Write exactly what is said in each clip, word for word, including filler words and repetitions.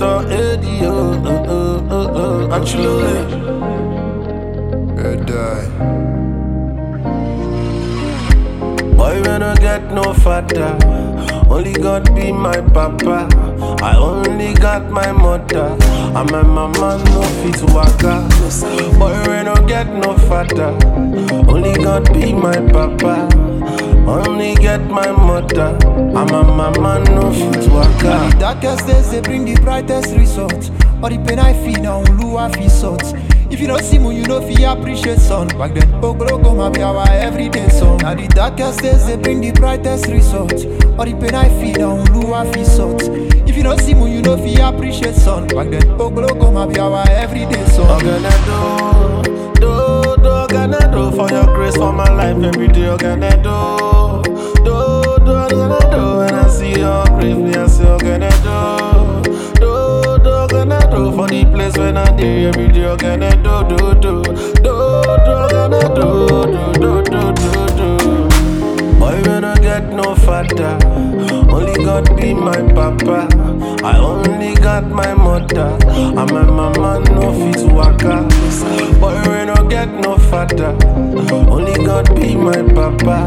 Senator Eddie, oh, oh, oh, oh, oh. Actually, Red die. boy, we no get no father. Only God be my papa. I only got my mother. And my mama no fit waka. Boy, we no get no father. Only God be my papa. Only get my mother. And my mama no fit waka. The darkest days they bring the brightest results. All the pain I feel now, Lua feel sort. If you don't see me, you know fi appreciate sun. Back then, Oglogo ma be our everyday song. Now the darkest days they bring the brightest results. All the pain I feel now, Lua feel sort. If you don't see me, you know fi appreciate sun. Back then, Oglogo ma be our everyday song. Oganado, do, do, Oganado, for your grace for my life every day. Oganado, do, do, Oganado, when I see your grace, me I say Oganado, do, do, Oganado, for the place when I day every day. Oganado, do, do, do, do, Oganado, do, do, do, do, do. Boy, we no get no father. Only God be my papa. I only got my mother. And my mama no fit waka. Boy, we no get no father. Only God be my papa.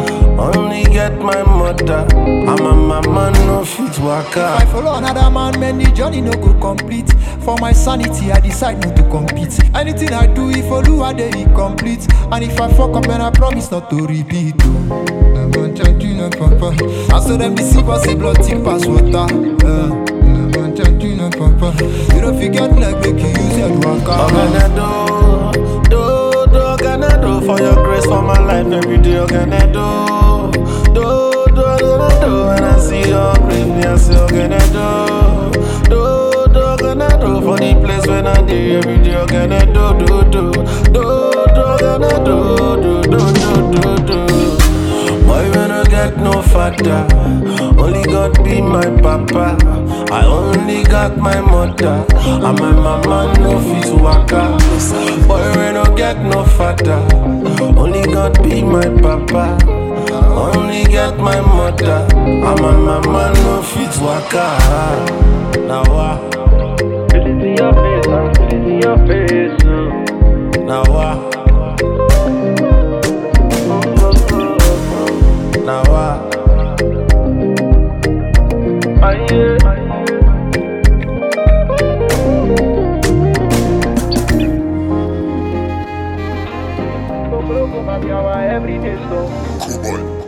Only get my mother. And my mama no fit waka. If I follow another man, man, the journey no go complete. For my sanity, I decide not to compete. Anything I do, if I do, I dey incomplete. And if I fuck up, then I promise not to repeat. Never change you, no papa. I saw them deceive us, say blood thick pass water. Uh, never change you, no papa. You don't forget like make you use your waka. Oganado, do, do, Oganado, for your grace for my life every day. Oganado, do, do, Oganado, when I see your grace, me I say Oganado, do, do, Oganado, for the place when I day every day. Oganado, do, do, do, do, Oganado, do, do, do, do, do. Boy, we no get no father. Only God be my papa. I only got my mother. And my mama no fit waka. Boy, we no get no father. Only God be my papa. Only get my mother. And my mama no fit waka. Now what? Feel it in your face, man. Feel it in your face. uh. Now what? Now what? Ah, yeah. Oglogo ma be our everyday song. Cool boy.